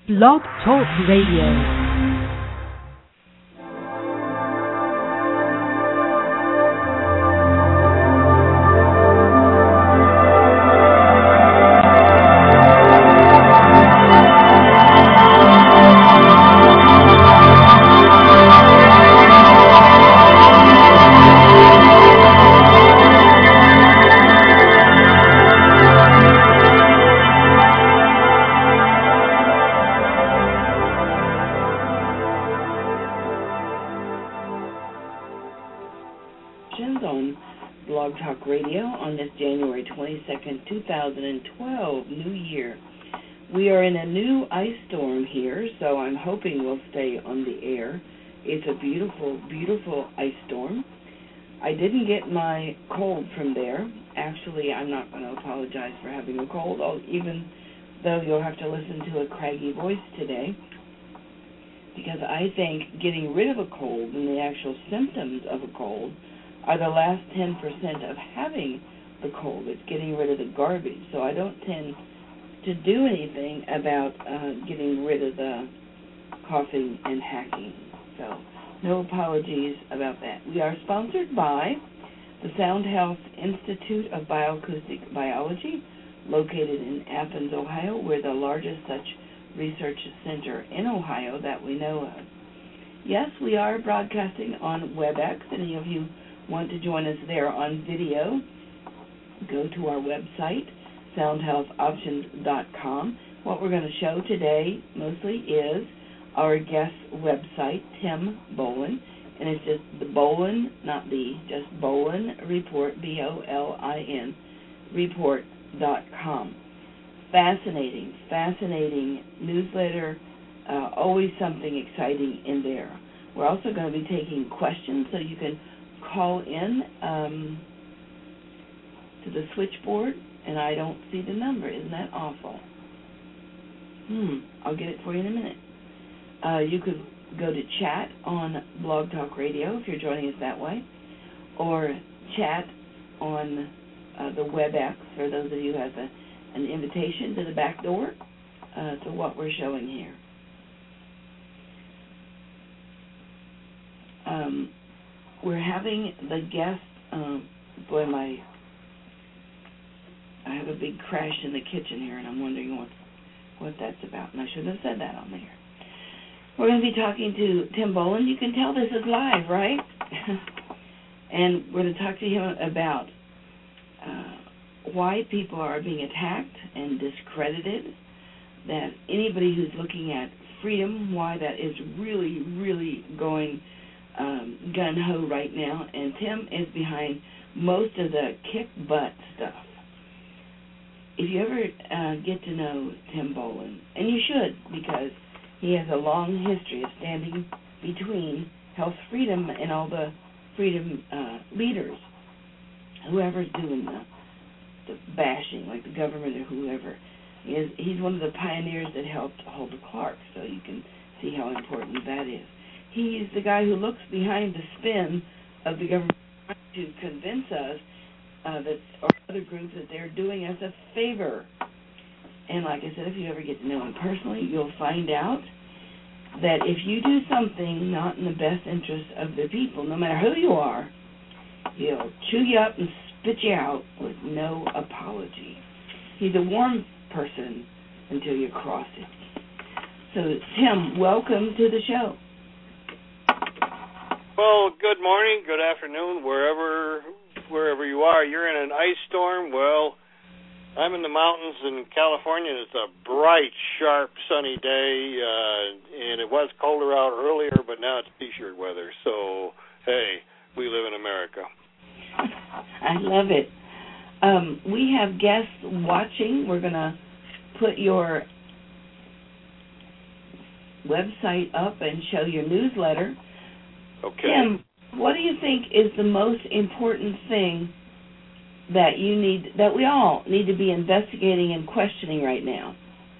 Blog Talk Radio. On Blog Talk Radio on this January 22nd, 2012, New Year. We are in a new ice storm here, so I'm hoping we'll stay on the air. It's a beautiful, beautiful ice storm. I didn't get my cold from there. Actually, I'm not going to apologize for having a cold, even though you'll have to listen to a craggy voice today, because I think getting rid of a cold and the actual symptoms of a cold are the last 10% of having the cold. It's getting rid of the garbage. So I don't tend to do anything about getting rid of the coughing and hacking. So no apologies about that. We are sponsored by the Sound Health Institute of Bioacoustic Biology, located in Athens, Ohio. We're the largest such research center in Ohio that we know of. Yes, we are broadcasting on WebEx. Any of you want to join us there on video, go to our website, soundhealthoptions.com. What we're going to show today mostly is our guest website, Tim Bolin, and it's just the Bolin, not the, just Bolin Report, B-O-L-I-N, report.com. Fascinating newsletter, always something exciting in there. We're also going to be taking questions, so you can call in to the switchboard, and I don't see the number. Isn't that awful? I'll get it for you in a minute. You could go to chat on Blog Talk Radio if you're joining us that way, or chat on the WebEx for those of you who have an invitation to the back door to what we're showing here. We're having the guest, I have a big crash in the kitchen here, and I'm wondering what that's about, and I should have said that on there. We're going to be talking to Tim Bolin. You can tell this is live, right? And we're going to talk to him about why people are being attacked and discredited, that anybody who's looking at freedom, why that is really, really going gun-ho right now, and Tim is behind most of the kick-butt stuff. If you ever get to know Tim Bolin, and you should, because he has a long history of standing between health freedom and all the freedom leaders, whoever's doing the bashing, like the government or whoever. He's one of the pioneers that helped Hulda Clark, so you can see how important that is. He's the guy who looks behind the spin of the government to convince us or other groups that they're doing us a favor. And like I said, if you ever get to know him personally, you'll find out that if you do something not in the best interest of the people, no matter who you are, he'll chew you up and spit you out with no apology. He's a warm person until you cross it. So, Tim, welcome to the show. Well, good morning, good afternoon, wherever you are. You're in an ice storm. Well, I'm in the mountains in California. It's a bright, sharp, sunny day, and it was colder out earlier, but now it's T-shirt weather. So, hey, we live in America. I love it. We have guests watching. We're going to put your website up and show your newsletter. Okay. Tim, what do you think is the most important thing that we all need to be investigating and questioning right now?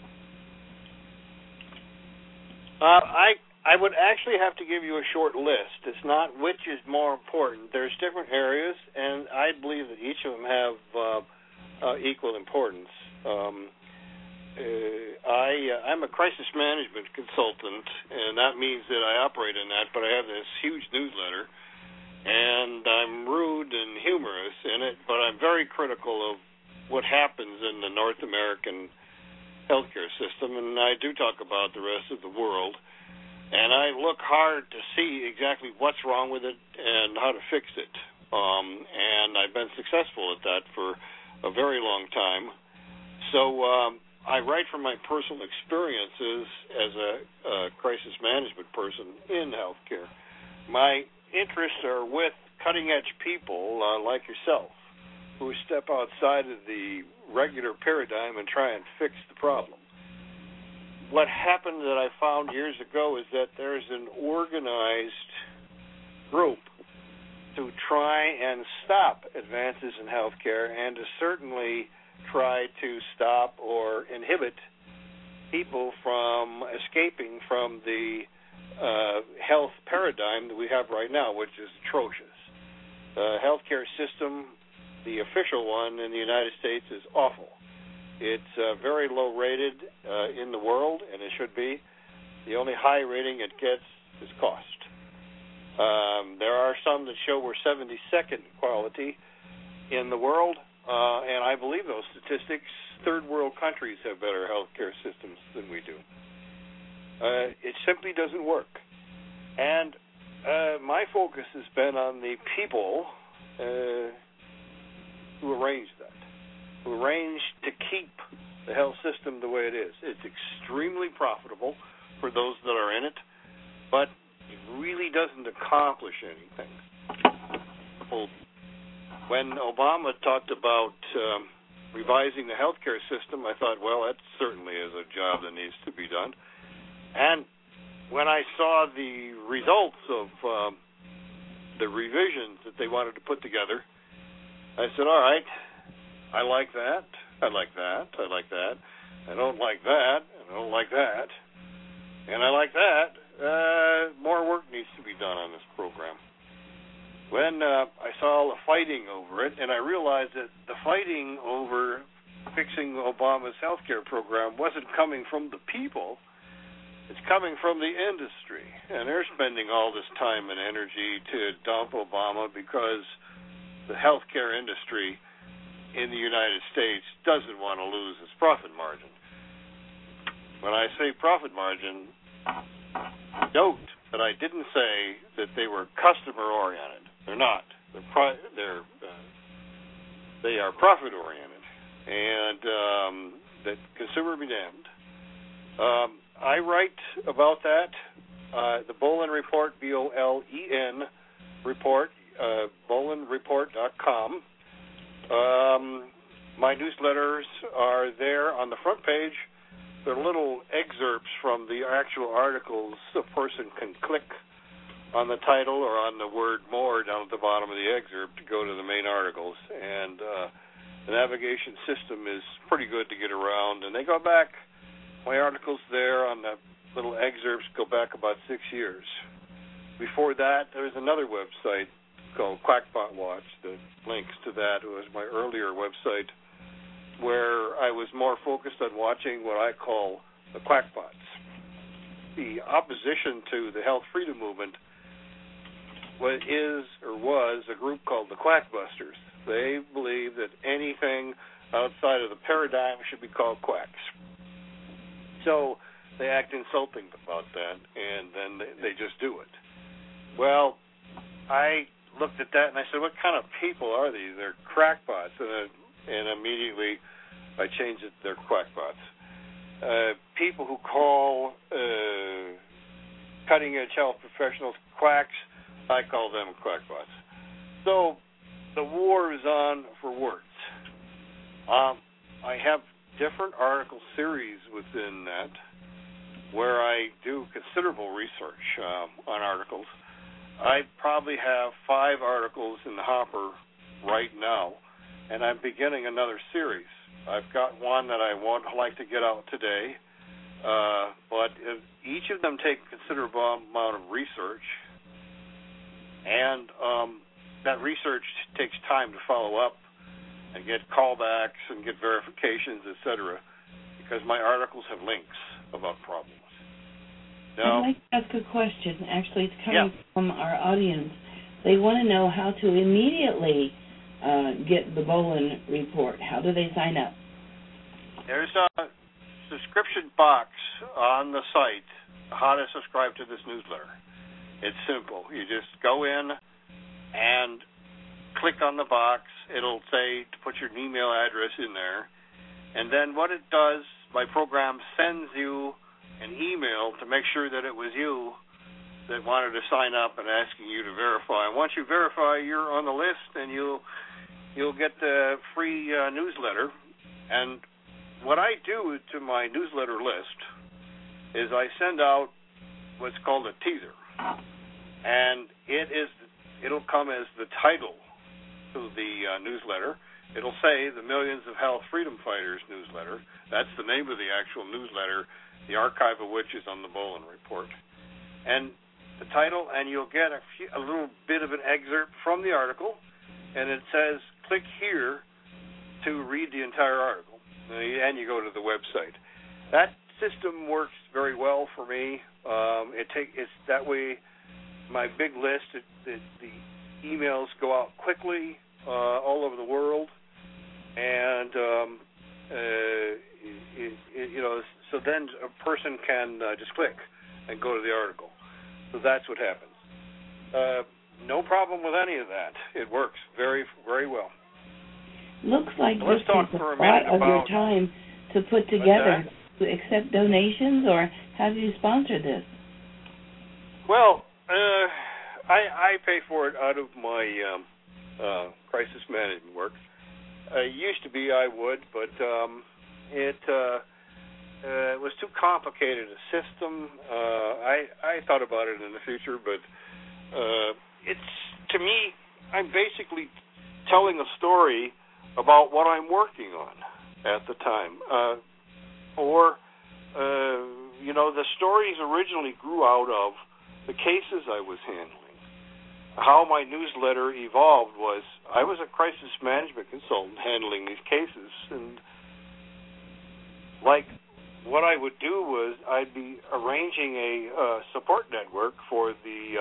I would actually have to give you a short list. It's not which is more important. There's different areas, and I believe that each of them have equal importance. I'm a crisis management consultant, and that means that I operate in that, but I have this huge newsletter, and I'm rude and humorous in it, but I'm very critical of what happens in the North American healthcare system, and I do talk about the rest of the world, and I look hard to see exactly what's wrong with it and how to fix it, and I've been successful at that for a very long time. So I write from my personal experiences as a crisis management person in healthcare. My interests are with cutting-edge people like yourself who step outside of the regular paradigm and try and fix the problem. What happened that I found years ago is that there's an organized group to try and stop advances in healthcare and to certainly try to stop or inhibit people from escaping from the health paradigm that we have right now, which is atrocious. The healthcare system, the official one in the United States, is awful. It's very low rated in the world, and it should be. The only high rating it gets is cost. There are some that show we're 72nd quality in the world, and I believe those statistics. Third world countries have better healthcare systems than we do. It simply doesn't work. And my focus has been on the people who arrange that, who arrange to keep the health system the way it is. It's extremely profitable for those that are in it, but it really doesn't accomplish anything. Well, when Obama talked about revising the healthcare system, I thought, well, that certainly is a job that needs to be done. And when I saw the results of the revisions that they wanted to put together, I said, all right, I like that, I like that, I like that, I don't like that, I don't like that, and I like that. More work needs to be done on this program. When I saw all the fighting over it, and I realized that the fighting over fixing Obama's health care program wasn't coming from the people, it's coming from the industry. And they're spending all this time and energy to dump Obama because the health care industry in the United States doesn't want to lose its profit margin. When I say profit margin, note that I didn't say that they were customer-oriented. They're not. They are profit-oriented, and that consumer be damned. I write about that. The Bolen Report, B-O-L-E-N report, bolenreport.com. My newsletters are there on the front page. They're little excerpts from the actual articles. A person can click on the title or on the word more down at the bottom of the excerpt to go to the main articles. And the navigation system is pretty good to get around. And they go back, my articles there on the little excerpts go back about 6 years. Before that, there's another website called Quackpot Watch that links to that. It was my earlier website where I was more focused on watching what I call the quackpots. The opposition to the health freedom movement was a group called the Quackbusters. They believe that anything outside of the paradigm should be called quacks. So they act insulting about that, and then they just do it. Well, I looked at that and I said, what kind of people are these? They're crackpots. And immediately I changed it, they're quackpots. People who call cutting-edge health professionals quacks, I call them quackpots. So the war is on for words. I have different article series within that where I do considerable research on articles. I probably have 5 articles in the hopper right now, and I'm beginning another series. I've got one that I won't like to get out today, but each of them take a considerable amount of research, and that research takes time to follow up and get callbacks and get verifications, etc., because my articles have links about problems. Now, I'd like to ask a question. Actually, it's coming from our audience. They want to know how to immediately get the Bolin report. How do they sign up? There's a subscription box on the site, how to subscribe to this newsletter. It's simple. You just go in and click on the box. It'll say to put your email address in there. And then what it does, my program sends you an email to make sure that it was you that wanted to sign up and asking you to verify. And once you verify, you're on the list, and you'll get the free newsletter. And what I do to my newsletter list is I send out what's called a teaser, and it'll come as the title to the newsletter. It'll say the Millions of Health Freedom Fighters newsletter. That's the name of the actual newsletter, the archive of which is on the Bolin report. And the title, and you'll get a little bit of an excerpt from the article, and it says, click here to read the entire article, and you go to the website. That system works very well for me. It's that way. My big list, the emails go out quickly all over the world, and so then a person can just click and go to the article. So that's what happens. No problem with any of that. It works very, very well. Looks like so this is a lot of your time to put together. Do you accept donations, or how do you sponsor this? Well, I pay for it out of my crisis management work. Used to be I would, but it was too complicated a system. I thought about it in the future, but it's, to me, I'm basically telling a story about what I'm working on at the time. The stories originally grew out of the cases I was handling. How my newsletter evolved was I was a crisis management consultant handling these cases, and what I would do was I'd be arranging a support network for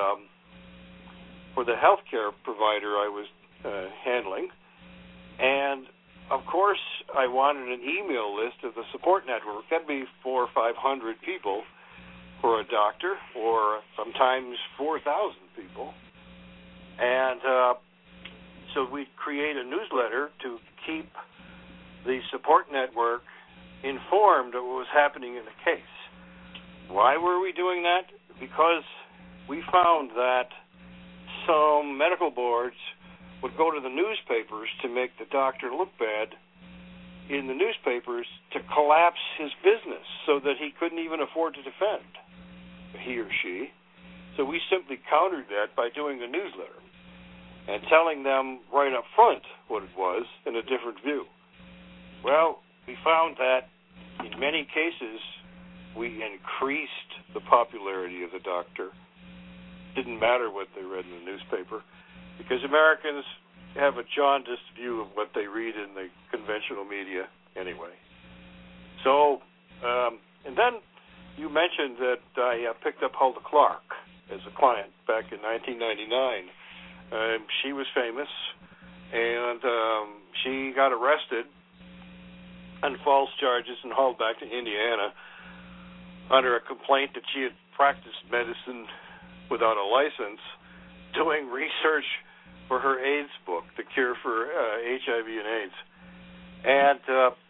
the healthcare provider I was handling, and of course I wanted an email list of the support network. That'd be 400 or 500 people for a doctor, or sometimes 4,000 people, and so we'd create a newsletter to keep the support network informed of what was happening in the case. Why were we doing that? Because we found that some medical boards would go to the newspapers to make the doctor look bad in the newspapers to collapse his business so that he couldn't even afford to defend, he or she. So we simply countered that by doing a newsletter and telling them right up front what it was in a different view. Well, we found that in many cases we increased the popularity of the doctor. Didn't matter what they read in the newspaper, because Americans have a jaundiced view of what they read in the conventional media anyway. So, and then you mentioned that I picked up Hulda Clark as a client back in 1999. She was famous, and she got arrested on false charges and hauled back to Indiana under a complaint that she had practiced medicine without a license, doing research for her AIDS book, The Cure for HIV and AIDS. And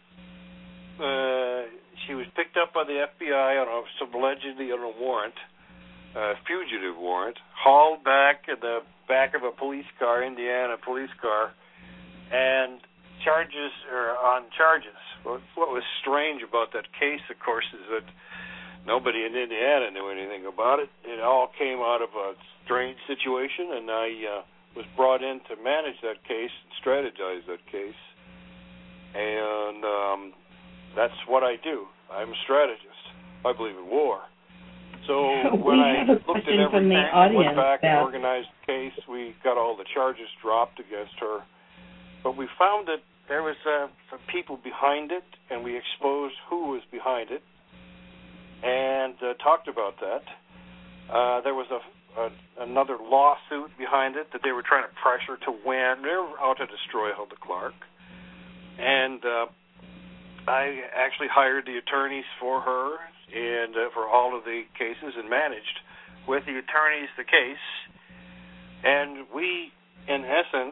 she was picked up by the FBI allegedly on a warrant, a fugitive warrant, hauled back in the back of a police car, Indiana police car, and charges. What was strange about that case, of course, is that nobody in Indiana knew anything about it. It all came out of a strange situation, and I was brought in to manage that case and strategize that case. And that's what I do. I'm a strategist. I believe in war. So when I looked at everything and went back and organized the case, we got all the charges dropped against her. But we found that there was some people behind it, and we exposed who was behind it, and talked about that. There was another lawsuit behind it that they were trying to pressure to win. They were out to destroy Hulda Clark. And I actually hired the attorneys for her and for all of the cases and managed with the attorneys the case. And we, in essence,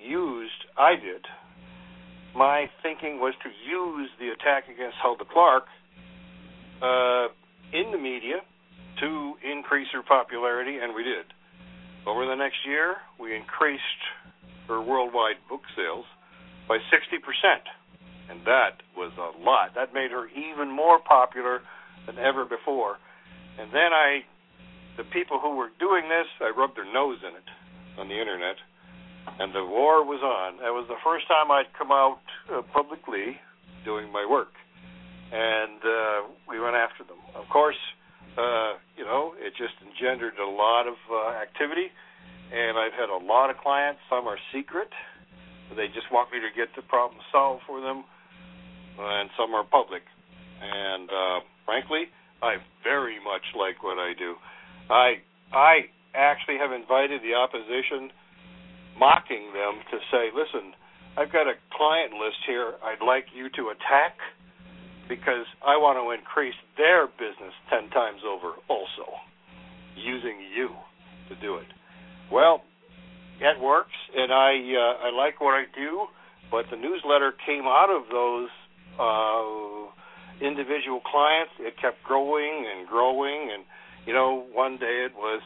my thinking was to use the attack against Hulda Clark in the media to increase her popularity, and we did. Over the next year, we increased her worldwide book sales by 60%, and that was a lot. That made her even more popular than ever before. And then the people who were doing this, I rubbed their nose in it on the internet, and the war was on. That was the first time I'd come out publicly doing my work, and we went after them. Of course, it just engendered a lot of activity, and I've had a lot of clients. Some are secret. They just want me to get the problem solved for them, and some are public. And frankly, I very much like what I do. I actually have invited the opposition, mocking them, to say, listen, I've got a client list here I'd like you to attack because I want to increase their business 10 times over also, using you to do it. Well, it works, and I like what I do, but the newsletter came out of those individual clients. It kept growing and growing, and, one day it was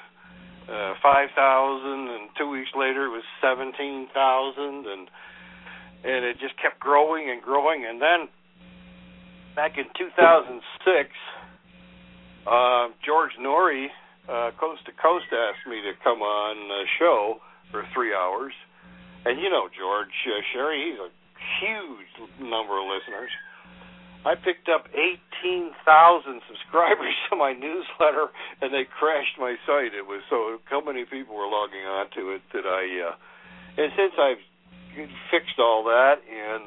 5,000, and 2 weeks later it was 17,000, and it just kept growing and growing. And then back in 2006, George Norrie, Coast to Coast, asked me to come on the show for 3 hours. And George, Sherry, he's a huge number of listeners. I picked up 18,000 subscribers to my newsletter, and they crashed my site. It was so many people were logging on to it that and since I've fixed all that and,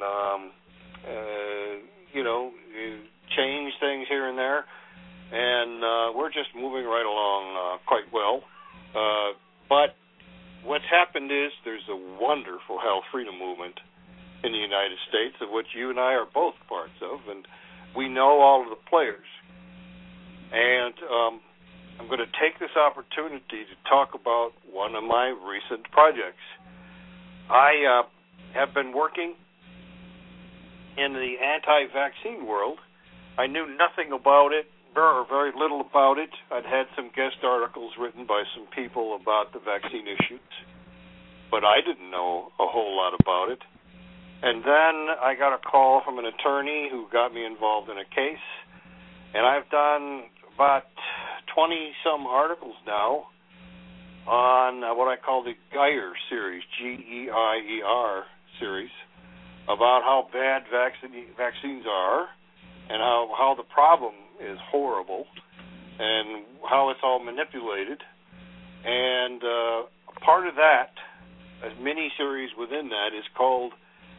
changed things here and there, and we're just moving right along quite well. But what's happened is there's a wonderful health freedom movement in the United States, of which you and I are both parts of, and we know all of the players. And I'm going to take this opportunity to talk about one of my recent projects. I have been working in the anti-vaccine world. I knew nothing about it, or very little about it. I'd had some guest articles written by some people about the vaccine issues, but I didn't know a whole lot about it. And then I got a call from an attorney who got me involved in a case, and I've done about 20-some articles now on what I call the GEIER series, G-E-I-E-R series, about how bad vaccines are and how the problem is horrible and how it's all manipulated. And part of that, a mini-series within that, is called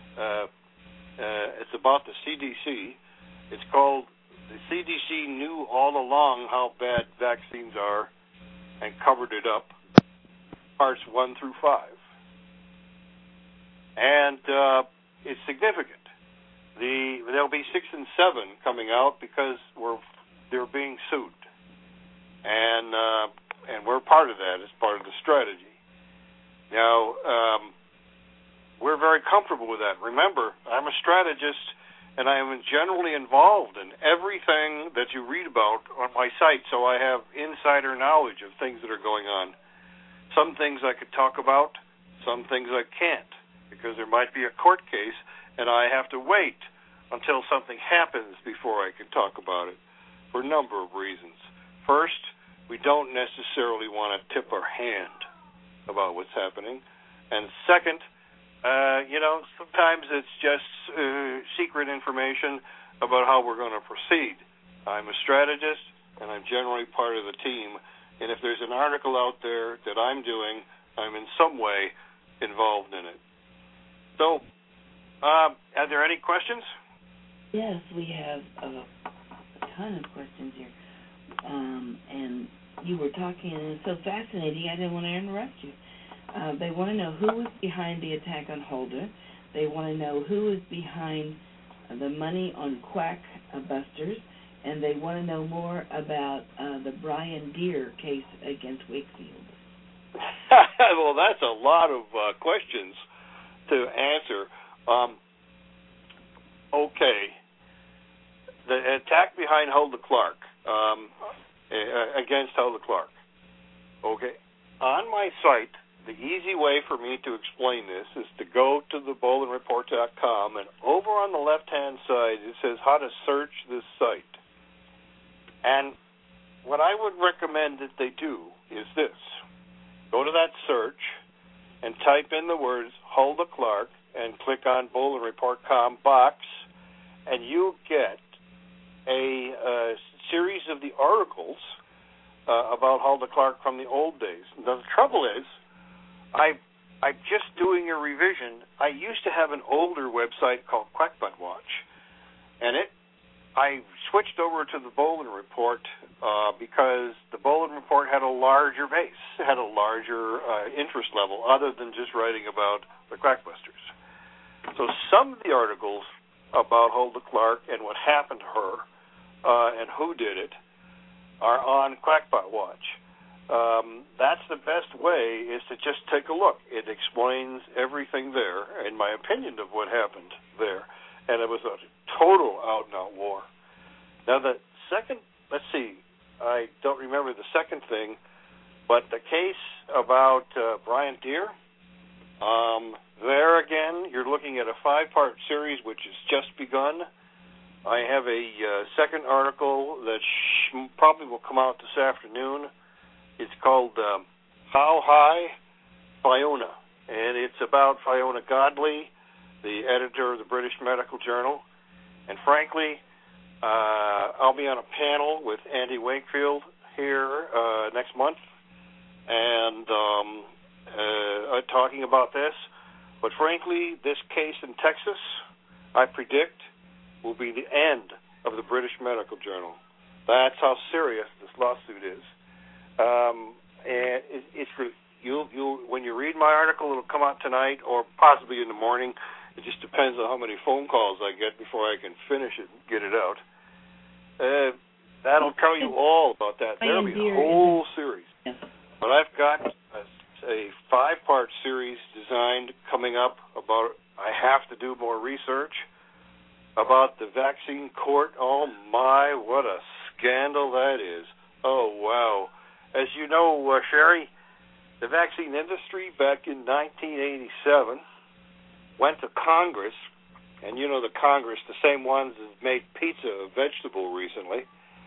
it's about the CDC. It's called The CDC Knew All Along How Bad Vaccines Are and Covered It Up, parts 1 through 5. And it's significant. There'll be 6 and 7 coming out because they're being sued. And we're part of that as part of the strategy. Now, we're very comfortable with that. Remember, I'm a strategist, and I am generally involved in everything that you read about on my site, so I have insider knowledge of things that are going on. Some things I could talk about, some things I can't, because there might be a court case, and I have to wait until something happens before I can talk about it, for a number of reasons. First, we don't necessarily want to tip our hand about what's happening. And second, sometimes it's just secret information about how we're going to proceed. I'm a strategist, and I'm generally part of the team. And if there's an article out there that I'm doing, I'm in some way involved in it. So Are there any questions? Yes, we have a ton of questions here. And you were talking, and it's so fascinating, I didn't want to interrupt you. They want to know who was behind the attack on Holder. They want to know who is behind the money on Quack Busters, and they want to know more about the Brian Deere case against Wakefield. Well, that's a lot of questions to answer. Okay. The attack behind Huldah Clark, against Huldah Clark. Okay. On my site, the easy way for me to explain this is to go to the BolandReport.com, and over on the left-hand side it says how to search this site. And what I would recommend that they do is this. Go to that search and type in the words Huldah Clark and click on BolandReport.com box, and you'll get a series of the articles about Huldah Clark from the old days. Now, the trouble is, I'm just doing a revision. I used to have an older website called Quackbutt Watch, and I switched over to the Boland Report because the Boland Report had a larger base, had a larger interest level, other than just writing about the Quackbusters. So some of the articles about Huldah Clark and what happened to her and who did it are on Quackbutt Watch. That's the best way, is to just take a look. It explains everything there, in my opinion, of what happened there. And it was a total out-and-out war. Now, the second, let's see, I don't remember the second thing, but the case about Brian Deere, there again, you're looking at a 5-part series which has just begun. I have a second article that probably will come out this afternoon. It's called How High Fiona, and it's about Fiona Godley, the editor of the British Medical Journal. And frankly, I'll be on a panel with Andy Wakefield here next month, and talking about this. But frankly, this case in Texas, I predict, will be the end of the British Medical Journal. That's how serious this lawsuit is. And it's you'll when you read my article, it'll come out tonight or possibly in the morning. It just depends on how many phone calls I get before I can finish it and get it out. That'll tell you all about that. There'll be a whole series. But I've got a 5-part series designed coming up about. I have to do more research about the vaccine court. Oh my, what a scandal that is. Oh wow. As you know, Sherry, the vaccine industry back in 1987 went to Congress, and you know the Congress, the same ones that made pizza a vegetable recently.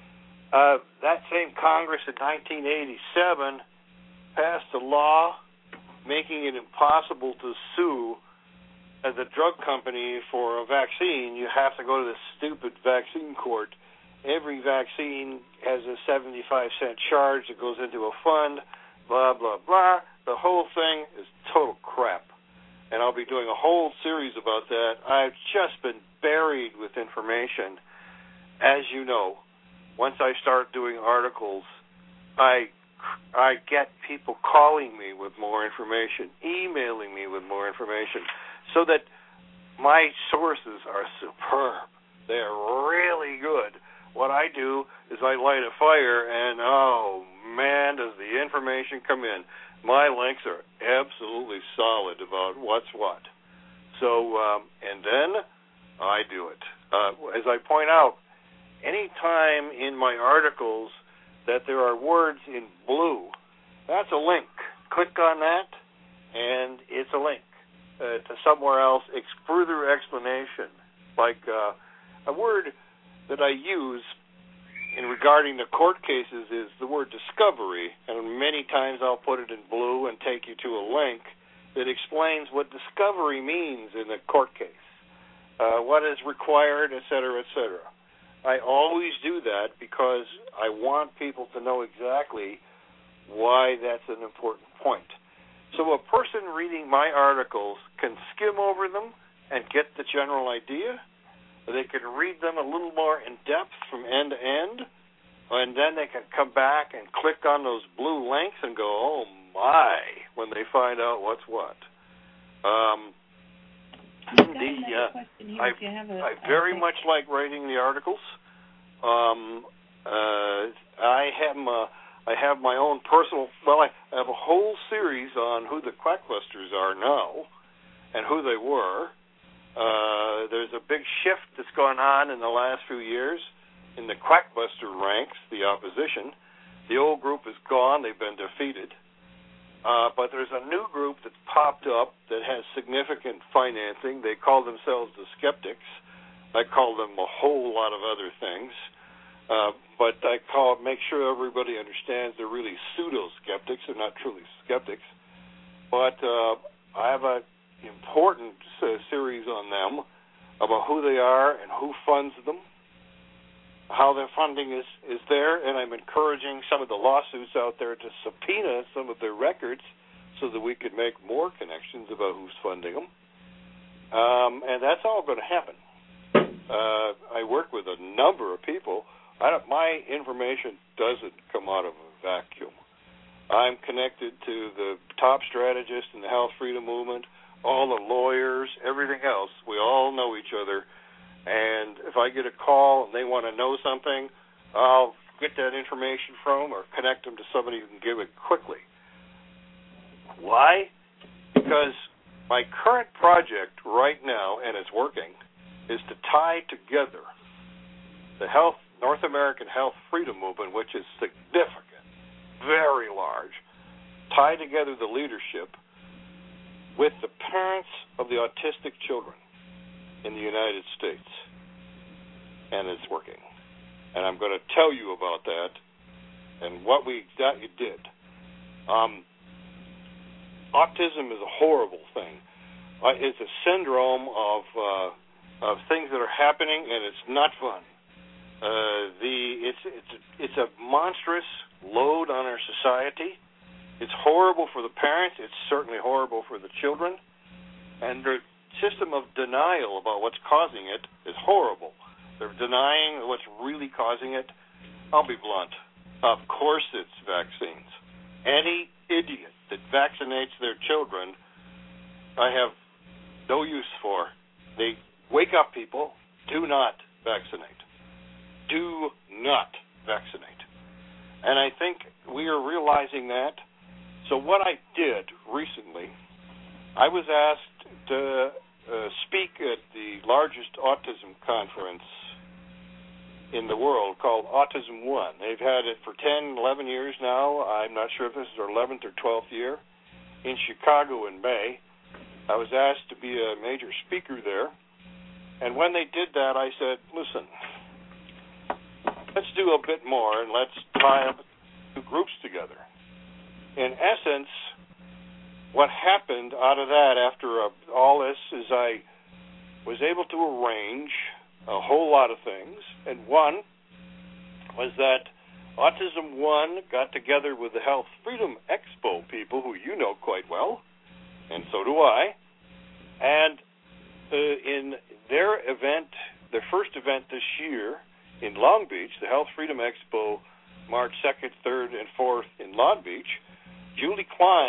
That same Congress in 1987 passed a law making it impossible to sue as a drug company for a vaccine. You have to go to this stupid vaccine court. Every vaccine has a 75-cent charge that goes into a fund, blah, blah, blah. The whole thing is total crap. And I'll be doing a whole series about that. I've just been buried with information. As you know, once I start doing articles, I get people calling me with more information, emailing me with more information, so that my sources are superb. They're really good. What I do is I light a fire, and oh man, does the information come in. My links are absolutely solid about what's what. So, and then I do it. As I point out, any time in my articles that there are words in blue, that's a link. Click on that, and it's a link to somewhere else. Further explanation, like a word that I use in regarding the court cases is the word discovery, and many times I'll put it in blue and take you to a link that explains what discovery means in a court case, what is required, et cetera, et cetera. I always do that because I want people to know exactly why that's an important point. So a person reading my articles can skim over them and get the general idea. They can read them a little more in depth from end to end, and then they can come back and click on those blue links and go, oh my, when they find out what's what. I very much like writing the articles. I have my own personal, I have a whole series on who the Quackbusters are now and who they were. There's a big shift that's gone on in the last few years in the Quackbuster ranks, the opposition. The old group is gone. They've been defeated. But there's a new group that's popped up that has significant financing. They call themselves the Skeptics. I call them a whole lot of other things. But I make sure everybody understands they're really pseudo-skeptics. They're not truly skeptics. But I have an important series on them about who they are and who funds them, how their funding is there, and I'm encouraging some of the lawsuits out there to subpoena some of their records so that we could make more connections about who's funding them. And that's all going to happen. I work with a number of people. My information doesn't come out of a vacuum. I'm connected to the top strategists in the health freedom movement, all the lawyers, everything else. We all know each other. And if I get a call and they want to know something, I'll get that information from them or connect them to somebody who can give it quickly. Why? Because my current project right now, and it's working, is to tie together the North American Health Freedom Movement, which is significant, very large, tie together the leadership with the parents of the autistic children in the United States. And it's working. And I'm going to tell you about that and what we did. Autism is a horrible thing. It's a syndrome of things that are happening, and it's not fun. It's a monstrous load on our society. It's horrible for the parents. It's certainly horrible for the children. And the system of denial about what's causing it is horrible. They're denying what's really causing it. I'll be blunt. Of course it's vaccines. Any idiot that vaccinates their children, I have no use for. They wake up people. Do not vaccinate. Do not vaccinate. And I think we are realizing that. So what I did recently, I was asked to speak at the largest autism conference in the world called Autism One. They've had it for 10, 11 years now. I'm not sure if this is their 11th or 12th year, in Chicago in May. I was asked to be a major speaker there. And when they did that, I said, listen, let's do a bit more and let's tie up two groups together. In essence, what happened out of that after all this is I was able to arrange a whole lot of things, and one was that Autism One got together with the Health Freedom Expo people, who you know quite well, and so do I, and in their event, their first event this year in Long Beach, the Health Freedom Expo, March 2nd, 3rd, and 4th in Long Beach, Julie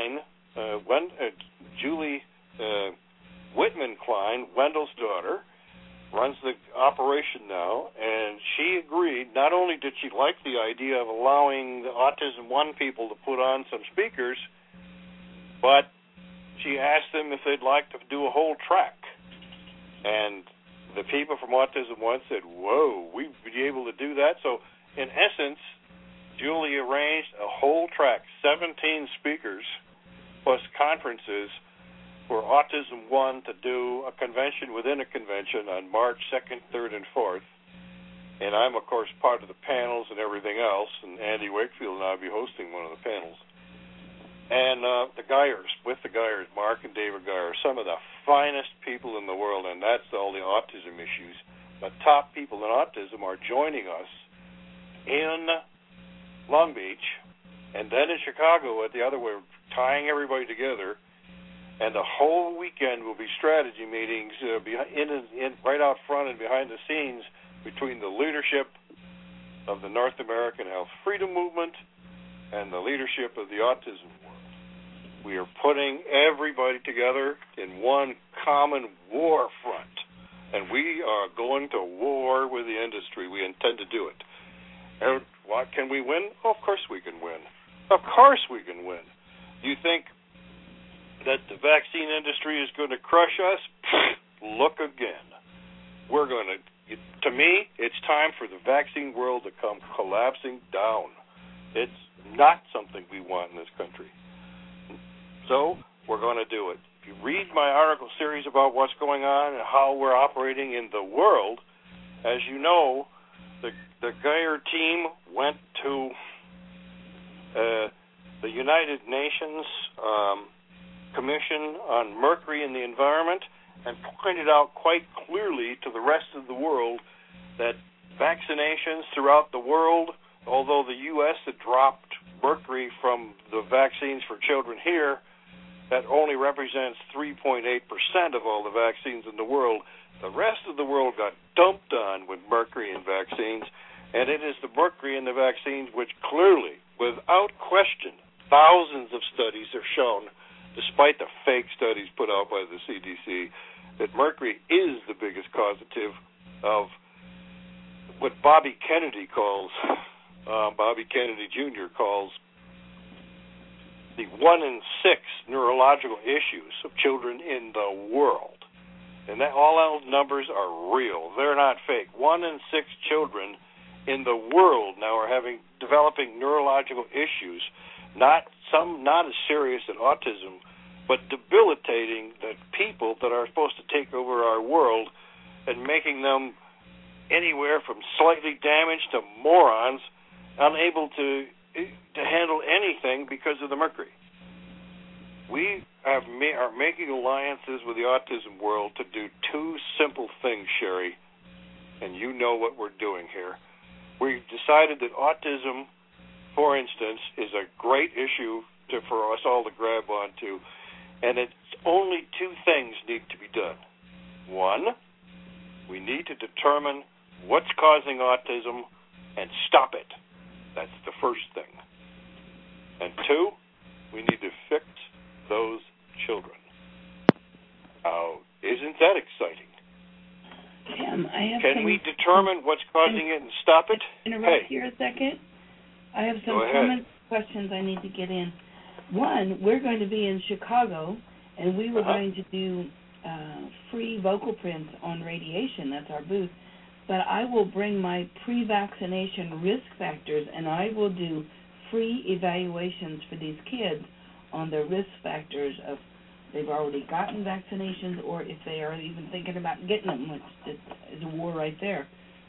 Whitman Klein, Wendell's daughter, runs the operation now, and she agreed. Not only did she like the idea of allowing the Autism One people to put on some speakers, but she asked them if they'd like to do a whole track. And the people from Autism One said, whoa, we'd be able to do that. So, in essence, Julie arranged a whole track, 17 speakers, plus conferences, for Autism One to do a convention within a convention on March 2nd, 3rd, and 4th. And I'm, of course, part of the panels and everything else, and Andy Wakefield and I will be hosting one of the panels. And the Geyers, Mark and David Geyer, some of the finest people in the world, and that's all the autism issues. The top people in autism are joining us in Long Beach, and then in Chicago at the other way, tying everybody together. And the whole weekend will be strategy meetings right out front and behind the scenes between the leadership of the North American Health Freedom Movement and the leadership of the autism world. We are putting everybody together in one common war front, and we are going to war with the industry. We intend to do it. And what, can we win? Of course we can win. Of course we can win. You think that the vaccine industry is going to crush us? Look again. We're going to me, it's time for the vaccine world to come collapsing down. It's not something we want in this country. So we're going to do it. If you read my article series about what's going on and how we're operating in the world, as you know, the Geyer team went to the United Nations Commission on Mercury in the Environment and pointed out quite clearly to the rest of the world that vaccinations throughout the world, although the U.S. had dropped mercury from the vaccines for children here, that only represents 3.8% of all the vaccines in the world. The rest of the world got dumped on with mercury in vaccines, and it is the mercury in the vaccines which clearly, without question, thousands of studies have shown, despite the fake studies put out by the CDC, that mercury is the biggest causative of what Bobby Kennedy Jr. calls the 1 in 6 neurological issues of children in the world. And that all those numbers are real. They're not fake. 1 in 6 children in the world now are developing neurological issues, not as serious as autism, but debilitating the people that are supposed to take over our world and making them anywhere from slightly damaged to morons, unable to handle anything because of the mercury. We are making alliances with the autism world to do 2 simple things, Sherry, and you know what we're doing here. We've decided that autism, for instance, is a great issue for us all to grab onto, and it's only 2 things need to be done. 1, we need to determine what's causing autism and stop it. That's the first thing. And 2, we need to fix those children. Isn't that exciting? Tim, Can we determine what's causing it and stop it? Interrupt here a second. I have some common questions I need to get in. 1, we're going to be in Chicago, and we were going to do free vocal prints on radiation. That's our booth. But I will bring my pre-vaccination risk factors, and I will do free evaluations for these kids on the risk factors of they've already gotten vaccinations or if they are even thinking about getting them, which is a war right there.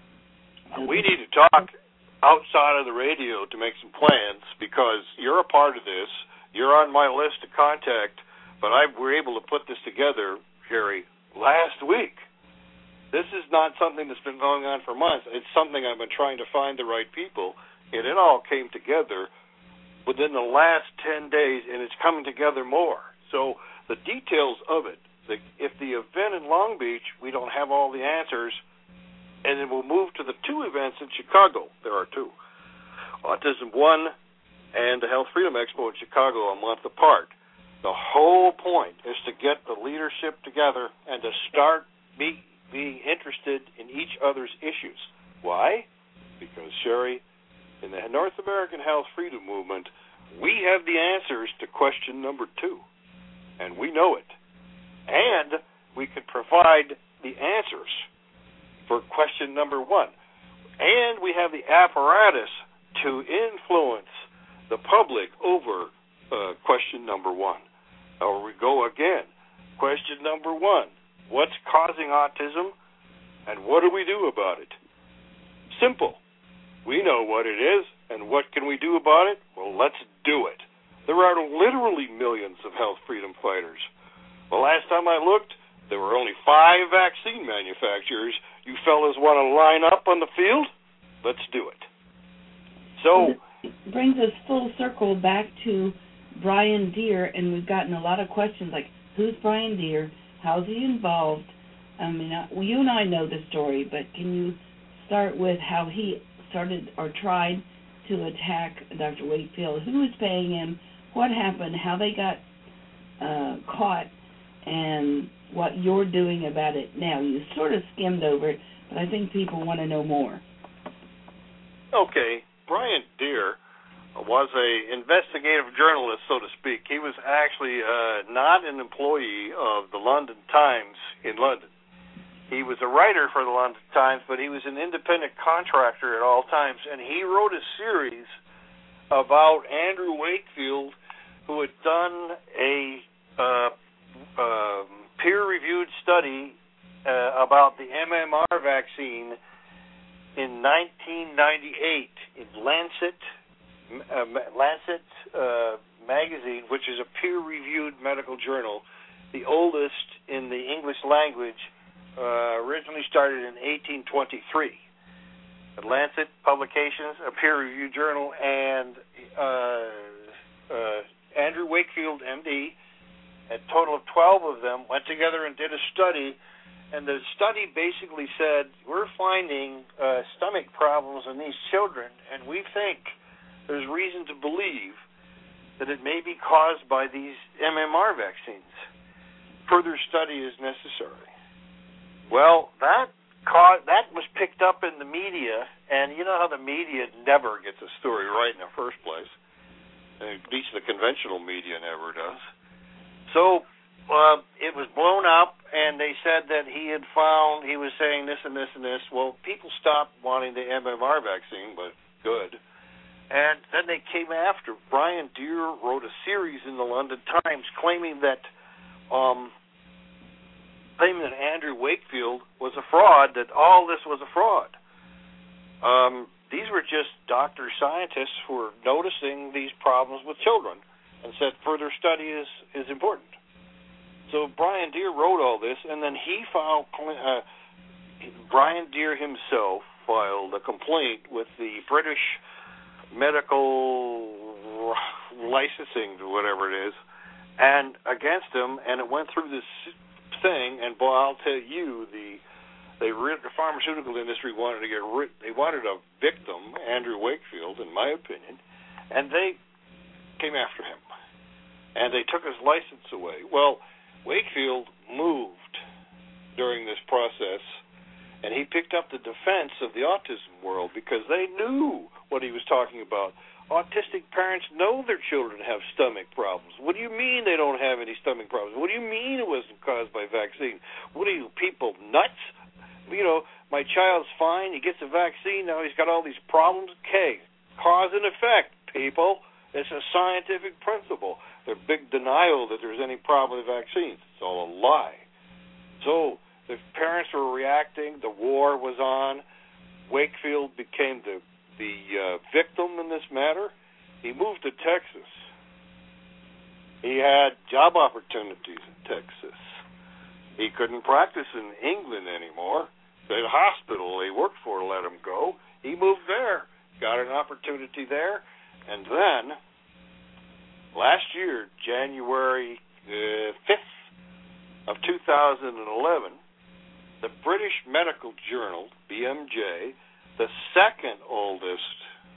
So we need to talk outside of the radio to make some plans because you're a part of this. You're on my list to contact, but we're able to put this together, Jerry, last week. This is not something that's been going on for months. It's something I've been trying to find the right people, and it all came together within the last 10 days, and it's coming together more. So the details of it, if the event in Long Beach, we don't have all the answers, and then we'll move to the 2 events in Chicago. There are 2. Autism 1 and the Health Freedom Expo in Chicago a month apart. The whole point is to get the leadership together and to start being interested in each other's issues. Why? Because, Sherry, in the North American Health Freedom Movement, we have the answers to question number 2, and we know it. And we can provide the answers for question number 1. And we have the apparatus to influence the public over question number 1. Now we go again. Question number 1. What's causing autism, and what do we do about it? Simple. We know what it is, and what can we do about it? Well, let's do it. There are literally millions of health freedom fighters. The last time I looked, there were only 5 vaccine manufacturers. You fellas want to line up on the field? Let's do it. So it brings us full circle back to Brian Deere, and we've gotten a lot of questions like, Who's Brian Deer? How's he involved? I mean, you and I know the story, but can you start with how he started or tried to attack Dr. Wakefield? Who was paying him? What happened? How they got caught? And what you're doing about it now. You sort of skimmed over it, but I think people want to know more. Okay. Brian Deer was a investigative journalist, so to speak. He was actually not an employee of the London Times in London. He was a writer for the London Times, but he was an independent contractor at all times, and he wrote a series about Andrew Wakefield, who had done a peer-reviewed study about the MMR vaccine in 1998 in Lancet magazine, which is a peer-reviewed medical journal, the oldest in the English language, originally started in 1823. The Lancet Publications, a peer-reviewed journal, and Andrew Wakefield, MD, a total of 12 of them, went together and did a study, and the study basically said, we're finding stomach problems in these children, and we think there's reason to believe that it may be caused by these MMR vaccines. Further study is necessary. Well, that was picked up in the media, and you know how the media never gets a story right in the first place. At least the conventional media never does. So it was blown up, and they said that he was saying this and this and this. Well, people stopped wanting the MMR vaccine, but good. And then they came after. Brian Deer wrote a series in the London Times claiming that Andrew Wakefield was a fraud, that all this was a fraud. These were just doctor scientists who were noticing these problems with children and said further study is important. So Brian Deer wrote all this, and then Brian Deer himself filed a complaint with the British medical licensing, whatever it is, and against him, and it went through this thing, and boy, I'll tell you, the pharmaceutical industry wanted a victim, Andrew Wakefield, in my opinion, and they came after him, and they took his license away. Well, Wakefield moved during this process, and he picked up the defense of the autism world because they knew what he was talking about. Autistic parents know their children have stomach problems. What do you mean they don't have any stomach problems? What do you mean it wasn't caused by vaccine? What are you, people, nuts? You know, my child's fine. He gets a vaccine. Now he's got all these problems. Okay, cause and effect, people. It's a scientific principle. There's big denial that there's any problem with vaccines. It's all a lie. So the parents were reacting. The war was on. Wakefield became the victim in this matter. He moved to Texas. He had job opportunities in Texas. He couldn't practice in England anymore. The hospital they worked for let him go. He moved there, got an opportunity there, and then last year, January 5th of 2011, the British Medical Journal, BMJ, the second oldest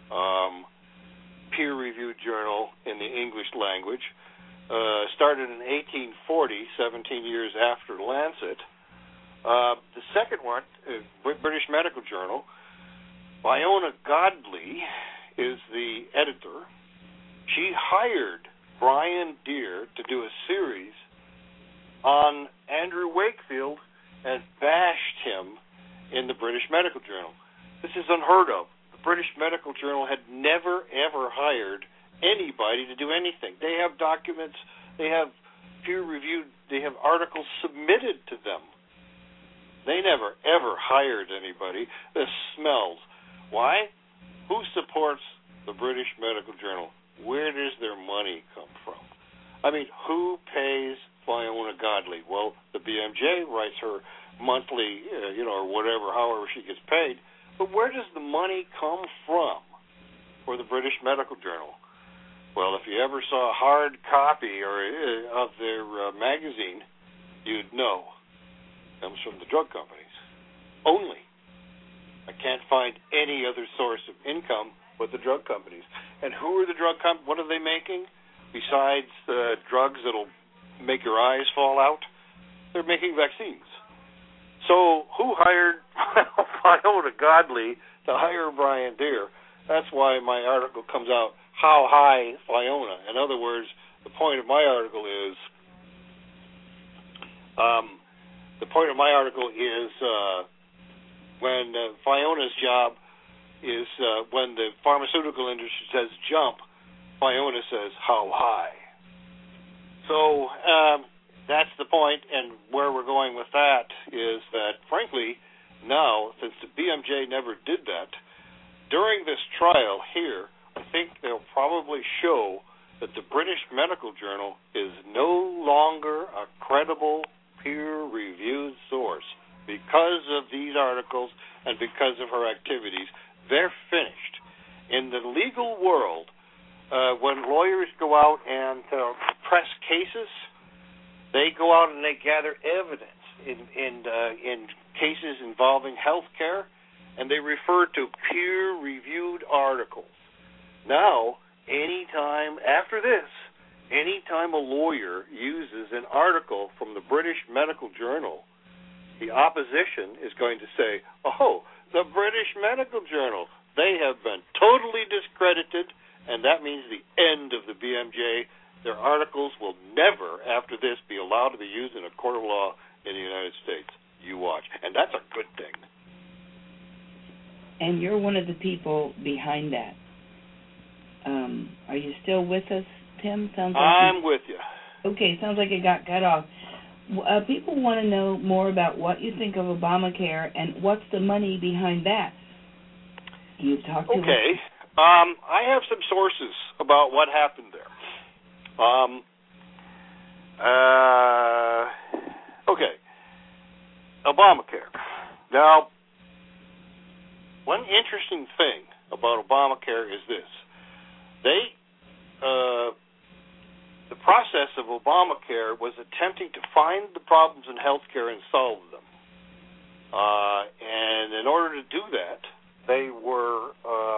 peer-reviewed journal in the English language, started in 1840, 17 years after Lancet. The second one, British Medical Journal, Fiona Godley is the editor. She hired Brian Deer to do a series on Andrew Wakefield and bashed him in the British Medical Journal. This is unheard of. The British Medical Journal had never, ever hired anybody to do anything. They have documents, they have peer-reviewed, they have articles submitted to them. They never, ever hired anybody. This smells. Why? Who supports the British Medical Journal? Where does their money come from? I mean, who pays Fiona Godley? Well, the BMJ writes her monthly, or whatever, however she gets paid. But where does the money come from for the British Medical Journal? Well, if you ever saw a hard copy of their magazine, you'd know. It comes from the drug companies. Only. I can't find any other source of income but the drug companies. And who are the drug companies? What are they making? Besides drugs that'll make your eyes fall out, they're making vaccines. So who hired Fiona Godley to hire Brian Deer? That's why my article comes out, How High Fiona? In other words, the point of my article is, when Fiona's job is when the pharmaceutical industry says jump, Fiona says how high. So that's the point, and where we're going with that is that, frankly, now, since the BMJ never did that, during this trial here, I think they'll probably show that the British Medical Journal is no longer a credible, peer-reviewed source because of these articles and because of her activities. They're finished. In the legal world, when lawyers go out and press cases, they go out and they gather evidence in cases involving health care, and they refer to peer-reviewed articles. Now, anytime a lawyer uses an article from the British Medical Journal, the opposition is going to say, oh, the British Medical Journal, they have been totally discredited, and that means the end of the BMJ. Their articles will never, after this, be allowed to be used in a court of law in the United States. You watch. And that's a good thing. And you're one of the people behind that. Are you still with us, Tim? I'm with you. Okay, sounds like it got cut off. People want to know more about what you think of Obamacare and what's the money behind that. You've talked to Okay. I have some sources about what happened there. Okay. Obamacare. Now, one interesting thing about Obamacare is this. The process of Obamacare was attempting to find the problems in healthcare and solve them. And in order to do that, they were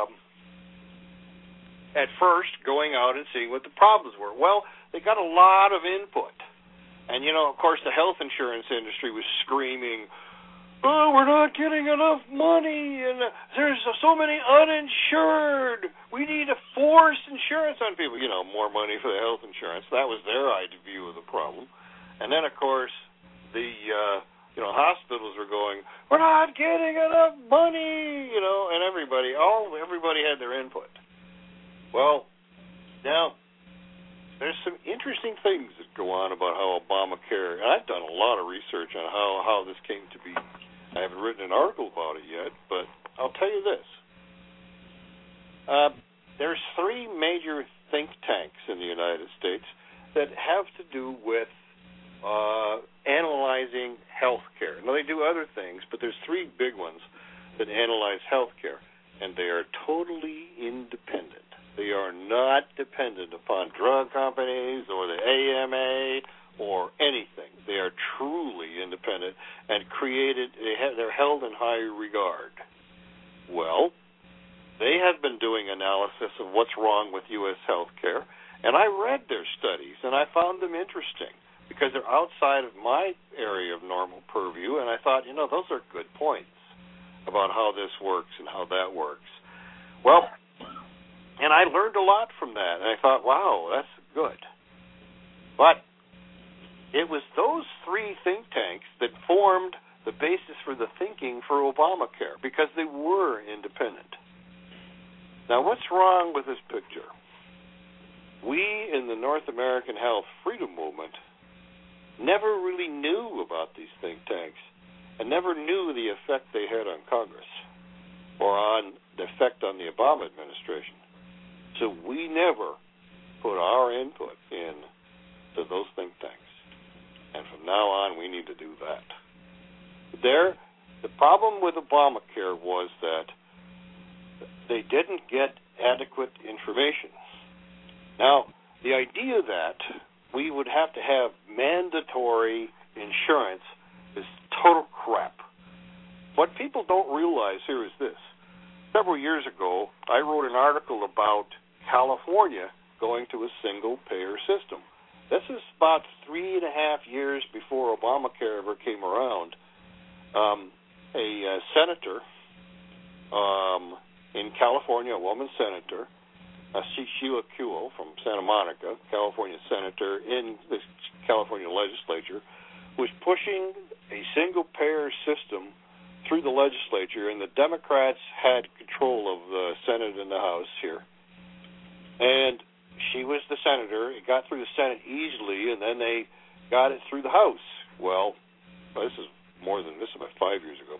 at first going out and seeing what the problems were. Well, they got a lot of input. And, of course, the health insurance industry was screaming, oh, we're not getting enough money, and there's so many uninsured. We need to force insurance on people. More money for the health insurance. That was their view of the problem. And then, of course, the hospitals were going, we're not getting enough money, and everybody had their input. Well, now, there's some interesting things that go on about how Obamacare, and I've done a lot of research on how this came to be. I haven't written an article about it yet, but I'll tell you this. There's three major think tanks in the United States that have to do with analyzing health care. Now, they do other things, but there's three big ones that analyze health care, and they are totally independent. They are not dependent upon drug companies or the AMA or anything. They are truly independent and they're held in high regard. Well, they have been doing analysis of what's wrong with U.S. health care, and I read their studies, and I found them interesting because they're outside of my area of normal purview, and I thought, those are good points about how this works and how that works. Well, and I learned a lot from that, and I thought, wow, that's good. But it was those three think tanks that formed the basis for the thinking for Obamacare, because they were independent. Now, what's wrong with this picture? We in the North American Health Freedom Movement never really knew about these think tanks and never knew the effect they had on Congress or on the effect on the Obama administration. So we never put our input into those think tanks. And from now on, we need to do that. The problem with Obamacare was that they didn't get adequate information. Now, the idea that we would have to have mandatory insurance is total crap. What people don't realize here is this. Several years ago, I wrote an article about California going to a single-payer system. This is about 3.5 years before Obamacare ever came around. A senator in California, a woman senator, Sheila Kuehl from Santa Monica, California senator in the California legislature, was pushing a single-payer system through the legislature, and the Democrats had control of the Senate and the House here. And she was the senator. It got through the Senate easily, and then they got it through the House. Well, this is more than this, about 5 years ago.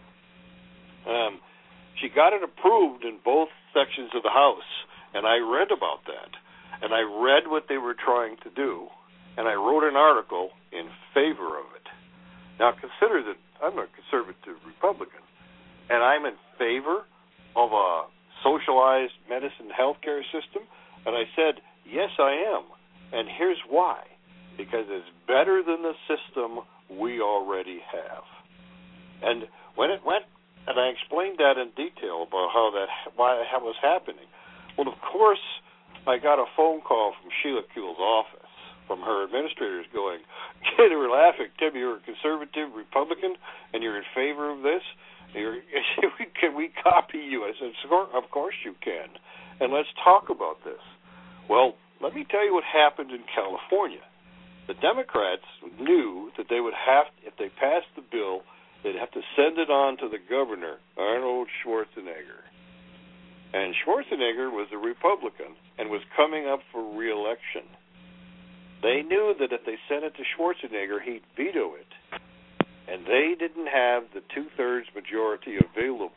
She got it approved in both sections of the House, and I read about that. And I read what they were trying to do, and I wrote an article in favor of it. Now, consider that I'm a conservative Republican, and I'm in favor of a socialized medicine healthcare system, and I said, yes, I am, and here's why. Because it's better than the system we already have. And when it went, and I explained that in detail about why that was happening. Well, of course, I got a phone call from Sheila Kuehl's office, from her administrators going, they were laughing, Tim, you're a conservative Republican, and you're in favor of this? Can we copy you? I said, of course you can, and let's talk about this. Well, let me tell you what happened in California. The Democrats knew that they would have, if they passed the bill, they'd have to send it on to the governor, Arnold Schwarzenegger. And Schwarzenegger was a Republican and was coming up for re-election. They knew that if they sent it to Schwarzenegger, he'd veto it. And they didn't have the two-thirds majority available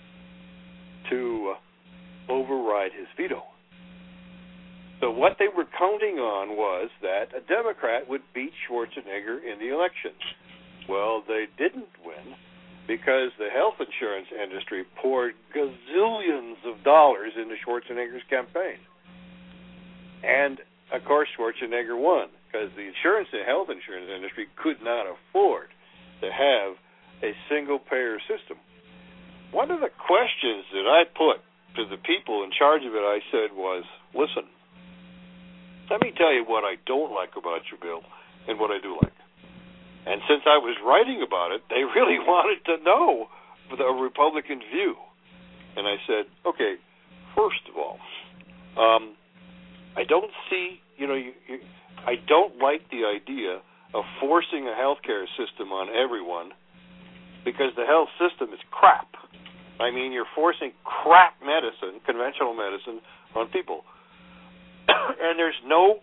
to override his veto. So what they were counting on was that a Democrat would beat Schwarzenegger in the elections. Well, they didn't win because the health insurance industry poured gazillions of dollars into Schwarzenegger's campaign. And, of course, Schwarzenegger won because the health insurance industry could not afford to have a single-payer system. One of the questions that I put to the people in charge of it, I said was, listen, let me tell you what I don't like about your bill and what I do like. And since I was writing about it, they really wanted to know the Republican view. And I said, okay, first of all, I don't see, I don't like the idea of forcing a healthcare system on everyone because the health system is crap. I mean, you're forcing crap medicine, conventional medicine, on people. And there's no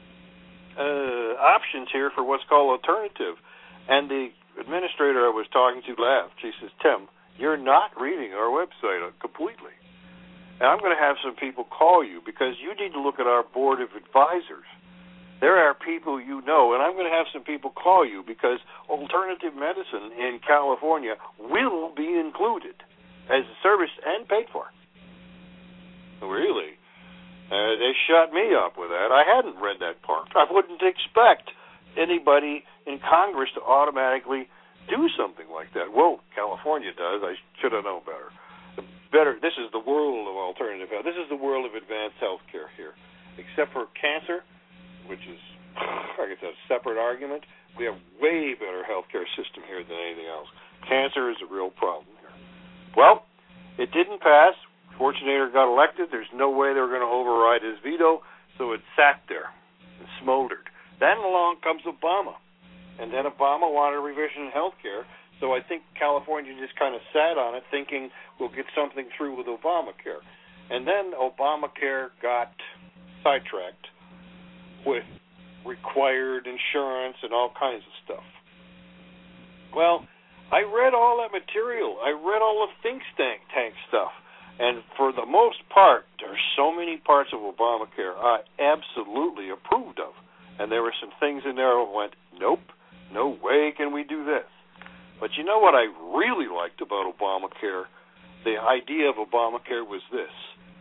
options here for what's called alternative. And the administrator I was talking to laughed. She says, Tim, you're not reading our website completely. And I'm going to have some people call you because you need to look at our board of advisors. There are people you know, and I'm going to have some people call you because alternative medicine in California will be included as a service and paid for. Really? They shut me up with that. I hadn't read that part. I wouldn't expect anybody in Congress to automatically do something like that. Well, California does. I should have known better. This is the world of alternative health. This is the world of advanced health care here. Except for cancer, which is, I guess, a separate argument, we have way better health care system here than anything else. Cancer is a real problem here. Well, it didn't pass. Schwarzenegger got elected. There's no way they were going to override his veto, so it sat there and smoldered. Then along comes Obama, and then Obama wanted a revision in health care, so I think California just kind of sat on it thinking we'll get something through with Obamacare. And then Obamacare got sidetracked with required insurance and all kinds of stuff. Well, I read all that material. I read all the think tank stuff. And for the most part, there are so many parts of Obamacare I absolutely approved of. And there were some things in there that went, nope, no way can we do this. But you know what I really liked about Obamacare? The idea of Obamacare was this.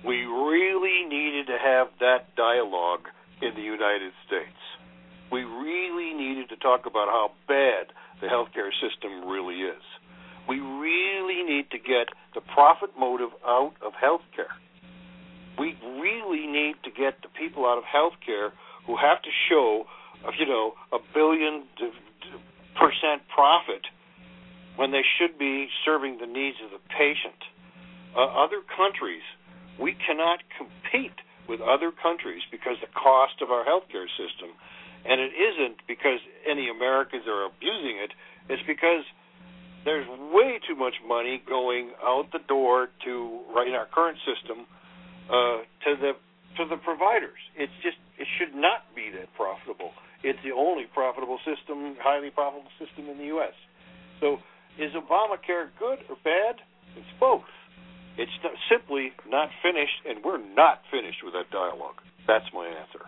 We really needed to have that dialogue in the United States. We really needed to talk about how bad the healthcare system really is. We really need to get the profit motive out of healthcare. We really need to get the people out of healthcare who have to show, a billion% profit when they should be serving the needs of the patient. Other countries, we cannot compete with other countries because the cost of our healthcare system. And it isn't because any Americans are abusing it. It's because there's way too much money going out the door in our current system to the providers. It should not be that profitable. It's the only profitable system, highly profitable system in the U.S. So is Obamacare good or bad? It's both. It's simply not finished, and we're not finished with that dialogue. That's my answer.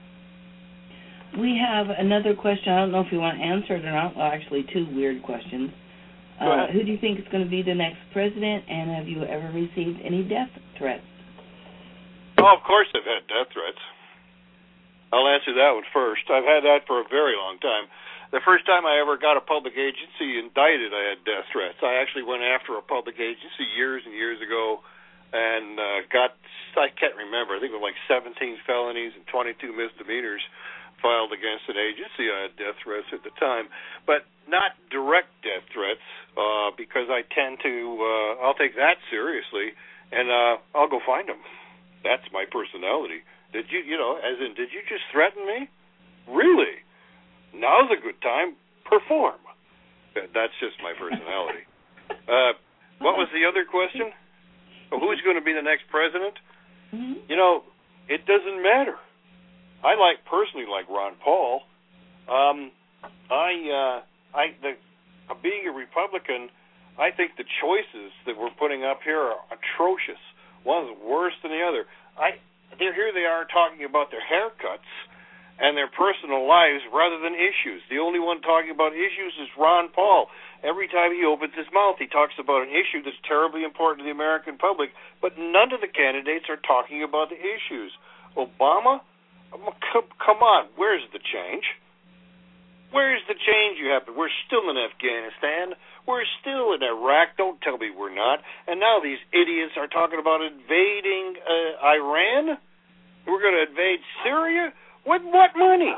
We have another question. I don't know if you want to answer it or not. Well, actually, two weird questions. Go ahead. Who do you think is going to be the next president, and have you ever received any death threats? Oh, of course I've had death threats. I'll answer that one first. I've had that for a very long time. The first time I ever got a public agency indicted, I had death threats. I actually went after a public agency years and years ago and I can't remember, I think it was like 17 felonies and 22 misdemeanors filed against an agency. I had death threats at the time, but not direct death threats because I tend to, I'll take that seriously and I'll go find them. That's my personality. Did you just threaten me? Really? Now's a good time. Perform. That's just my personality. What was the other question? Who's going to be the next president? Mm-hmm. It doesn't matter. I personally like Ron Paul. Being a Republican, I think the choices that we're putting up here are atrocious. One's worse than the other. Here they are talking about their haircuts and their personal lives rather than issues. The only one talking about issues is Ron Paul. Every time he opens his mouth, he talks about an issue that's terribly important to the American public, but none of the candidates are talking about the issues. Obama? Come on, where's the change? Where's the change you have? We're still in Afghanistan. We're still in Iraq. Don't tell me we're not. And now these idiots are talking about invading Iran? We're going to invade Syria? With what money?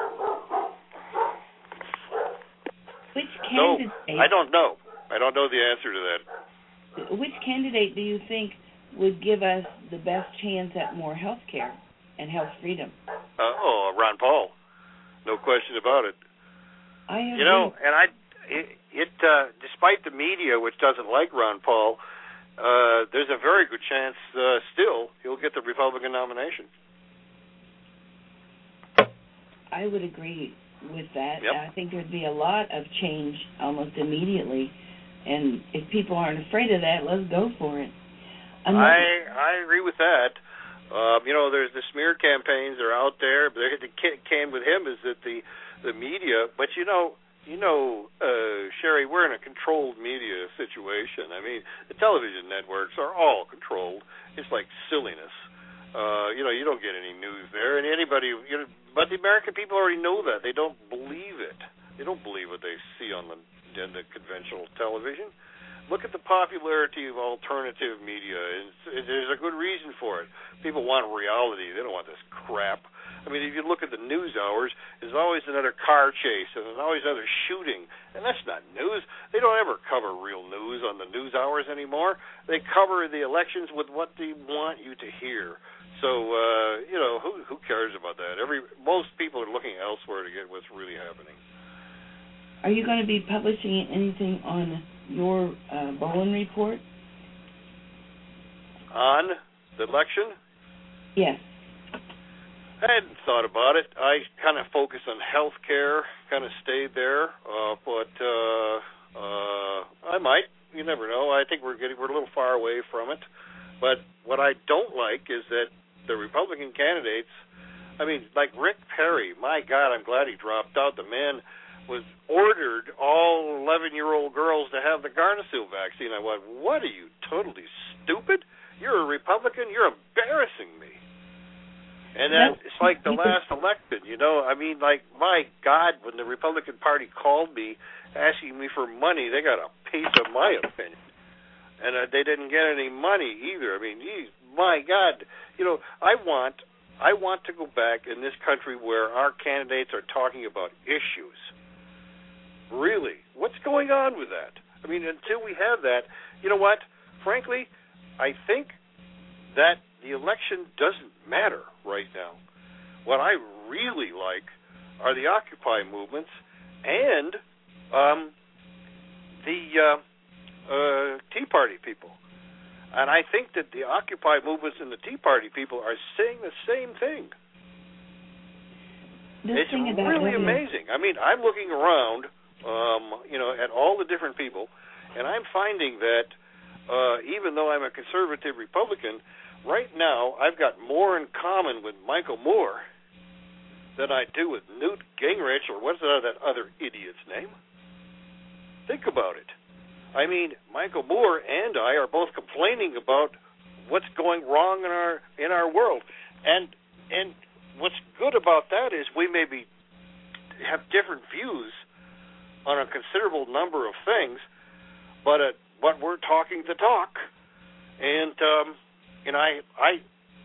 Which candidate? No, I don't know. I don't know the answer to that. Which candidate do you think would give us the best chance at more health care and health freedom? Ron Paul. No question about it. I agree. Despite the media, which doesn't like Ron Paul, there's a very good chance still he'll get the Republican nomination. I would agree with that. Yep. I think there'd be a lot of change almost immediately, and if people aren't afraid of that, let's go for it. I agree with that. There's the smear campaigns that are out there. But the came with him is that the media. But Sherry, we're in a controlled media situation. I mean, the television networks are all controlled. It's like silliness. You don't get any news there, and but the American people already know that. They don't believe it. They don't believe what they see on the conventional television. Look at the popularity of alternative media. There's a good reason for it. People want reality. They don't want this crap. I mean, if you look at the news hours, there's always another car chase and there's always another shooting, and that's not news. They don't ever cover real news on the news hours anymore. They cover the elections with what they want you to hear. So, who cares about that? Most people are looking elsewhere to get what's really happening. Are you going to be publishing anything on your Bowen report? On the election? Yes. I hadn't thought about it. I kind of focus on health care, kind of stayed there, but I might. You never know. I think we're a little far away from it. But what I don't like is that the Republican candidates, I mean, like Rick Perry, my God, I'm glad he dropped out. The man was ordered all 11-year-old girls to have the Gardasil vaccine. I went, what, are you totally stupid? You're a Republican? You're embarrassing me. And then it's like the last election, you know. I mean, like, my God, when the Republican Party called me asking me for money, they got a piece of my opinion. And they didn't get any money either. I mean, geez, my God. You know, I want to go back in this country where our candidates are talking about issues. Really, what's going on with that? I mean, until we have that, you know what? Frankly, I think that the election doesn't matter right now. What I really like are the Occupy movements and the Tea Party people. And I think that the Occupy movements and the Tea Party people are saying the same thing. It's really amazing. I mean, I'm looking around, you know, at all the different people, and I'm finding that even though I'm a conservative Republican, right now I've got more in common with Michael Moore than I do with Newt Gingrich, or what's that other idiot's name? Think about it. I mean, Michael Moore and I are both complaining about what's going wrong in our world, and what's good about that is we maybe have different views on a considerable number of things, but we're talking the talk, and I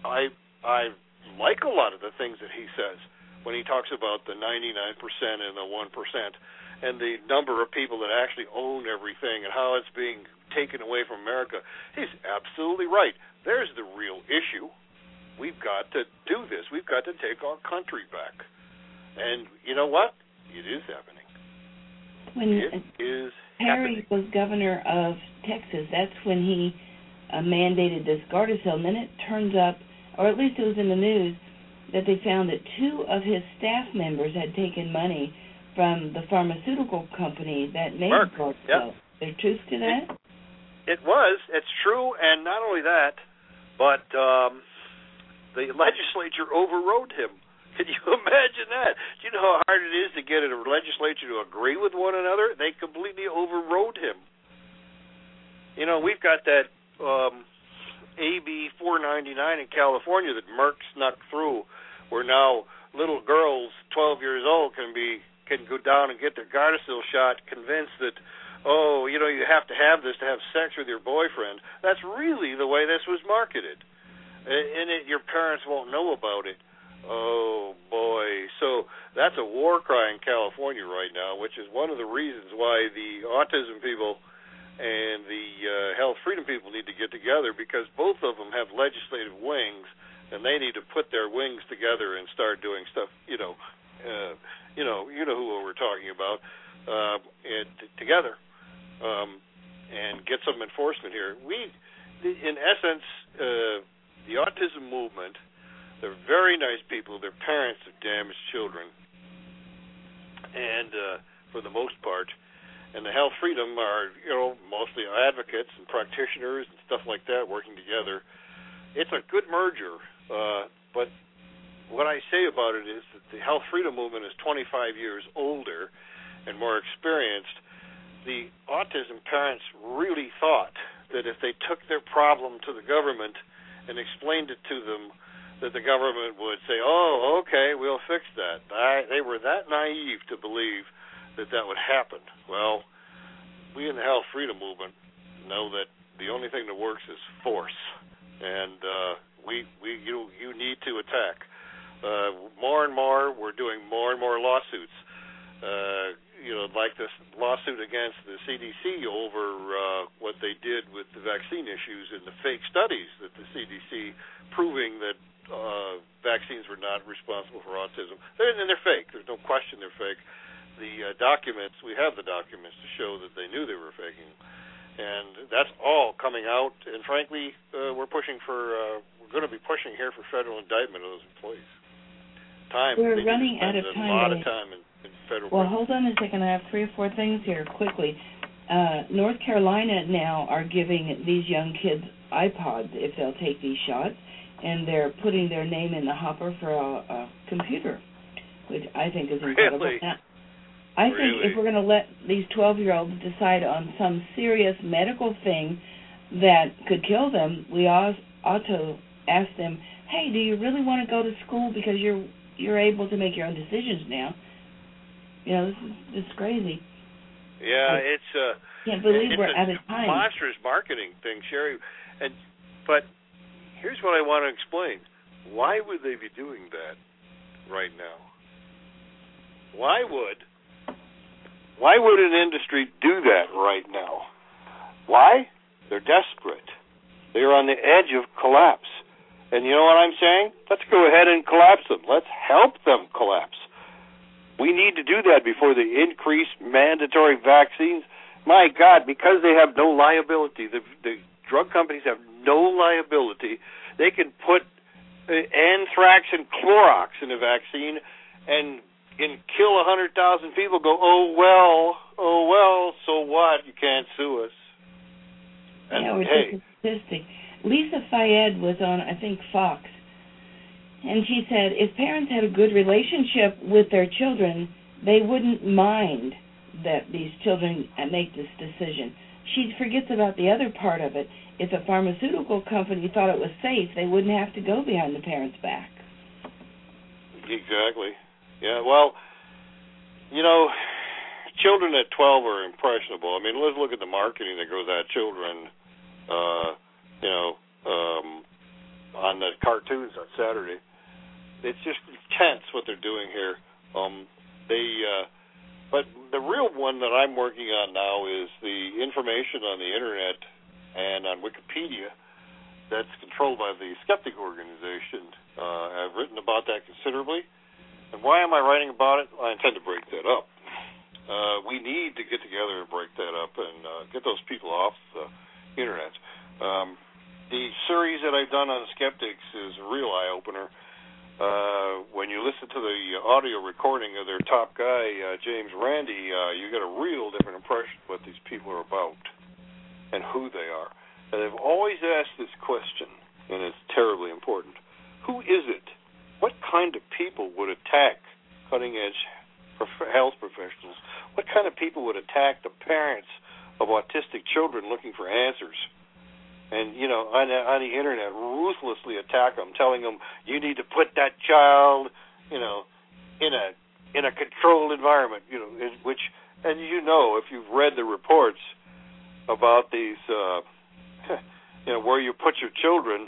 like a lot of the things that he says when he talks about the 99% and the 1%. And the number of people that actually own everything and how it's being taken away from America. He's absolutely right. There's the real issue. We've got to do this. We've got to take our country back. And you know what? It is happening. When Harry was governor of Texas, that's when he mandated this Gardasil. And then it turns up, or at least it was in the news, that they found that 2 of his staff members had taken money from the pharmaceutical company that made Gardasil. Yep. There's truth to that? It was. It's true, and not only that, but the legislature overrode him. Can you imagine that? Do you know how hard it is to get a legislature to agree with one another? They completely overrode him. You know, we've got that AB 499 in California that Merck snuck through, where now little girls 12 years old can go down and get their Gardasil shot, convinced that, oh, you know, you have to have this to have sex with your boyfriend. That's really the way this was marketed. And your parents won't know about it. Oh, boy. So that's a war cry in California right now, which is one of the reasons why the autism people and the health freedom people need to get together, because both of them have legislative wings, and they need to put their wings together and start doing stuff, you know who we're talking about, together, and get some enforcement here. In essence, the autism movement, they're very nice people. They're parents of damaged children, and for the most part, and the health freedom are, you know, mostly advocates and practitioners and stuff like that working together. It's a good merger, but what I say about it is that the health freedom movement is 25 years older and more experienced. The autism parents really thought that if they took their problem to the government and explained it to them, that the government would say, oh, okay, we'll fix that. They were that naive to believe that that would happen. Well, we in the health freedom movement know that the only thing that works is force, and you need to attack. More and more, we're doing more and more lawsuits. Like this lawsuit against the CDC over what they did with the vaccine issues and the fake studies that the CDC proving that vaccines were not responsible for autism. They're fake. There's no question they're fake. The documents, we have the documents to show that they knew they were faking. And that's all coming out. And frankly, we're going to be pushing here for federal indictment of those employees. We're running out of time. A lot of time in federal. Well, hold on a second. I have 3 or 4 things here quickly. North Carolina now are giving these young kids iPods if they'll take these shots, and they're putting their name in the hopper for a computer, which I think is incredible. Really? Now, I think if we're going to let these 12-year-olds decide on some serious medical thing, that could kill them, we ought to ask them, hey, do you really want to go to school because you're able to make your own decisions now? You know, this is crazy. Yeah, can't believe we're out of time. It's a monstrous marketing thing, Sherry. But here's what I want to explain. Why would they be doing that right now? Why would an industry do that right now? Why? They're desperate. They're on the edge of collapse. And you know what I'm saying? Let's go ahead and collapse them. Let's help them collapse. We need to do that before they increase mandatory vaccines. My God, because they have no liability, the drug companies have no liability, they can put anthrax and Clorox in a vaccine and kill 100,000 people, go, oh, well, so what? You can't sue us. And, yeah, we're just statistic. Lisa Fayed was on, I think, Fox, and she said if parents had a good relationship with their children, they wouldn't mind that these children make this decision. She forgets about the other part of it. If a pharmaceutical company thought it was safe, they wouldn't have to go behind the parents' back. Exactly. Yeah, well, you know, children at 12 are impressionable. I mean, let's look at the marketing that goes at children, on the cartoons on Saturday. It's just intense what they're doing here. But the real one that I'm working on now is the information on the Internet and on Wikipedia that's controlled by the Skeptic Organization. I've written about that considerably. And why am I writing about it? I intend to break that up. We need to get together and break that up and get those people off the Internet. The series that I've done on skeptics is a real eye-opener. When you listen to the audio recording of their top guy, James Randi, you get a real different impression of what these people are about and who they are. And they've always asked this question, and it's terribly important. Who is it? What kind of people would attack cutting-edge health professionals? What kind of people would attack the parents of autistic children looking for answers? And, you know, on the Internet, ruthlessly attack them, telling them you need to put that child, you know, in a controlled environment, you know, which, and you know, if you've read the reports about these, you know, where you put your children,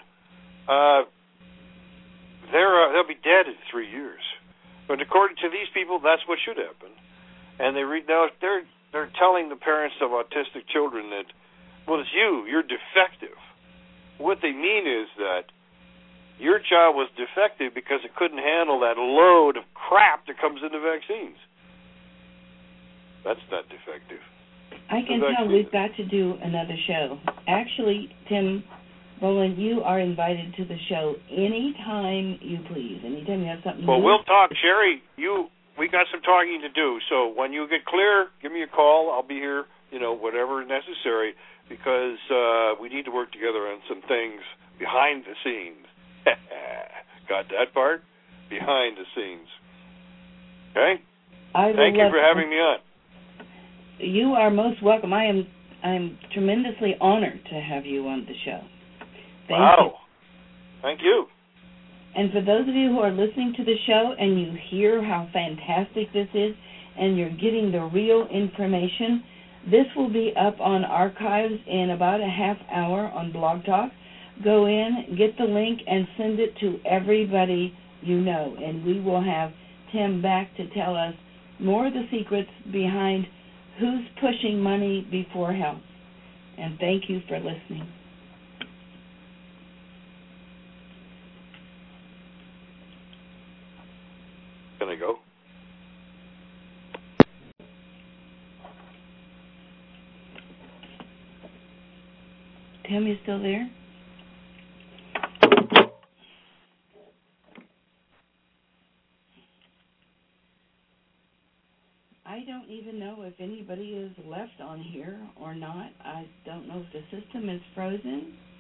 they'll be dead in 3 years. But according to these people, that's what should happen. And they're telling the parents of autistic children that, well, it's you're defective. What they mean is that your child was defective because it couldn't handle that load of crap that comes in the vaccines. That's not defective. I can tell we've got to do another show. Actually, Tim Boland, you are invited to the show anytime you please. Anytime you have something Well, we'll talk. Sherry, we got some talking to do. So when you get clear, give me a call. I'll be here, you know, whatever necessary, because we need to work together on some things behind the scenes. Got that part? Behind the scenes. Okay? Thank you for having me on. You are most welcome. I'm tremendously honored to have you on the show. Thank you. Thank you. And for those of you who are listening to the show and you hear how fantastic this is and you're getting the real information, this will be up on archives in about a half hour on Blog Talk. Go in, get the link, and send it to everybody you know. And we will have Tim back to tell us more of the secrets behind who's pushing money before health. And thank you for listening. Can I go? Tim, you still there? I don't even know if anybody is left on here or not. I don't know if the system is frozen.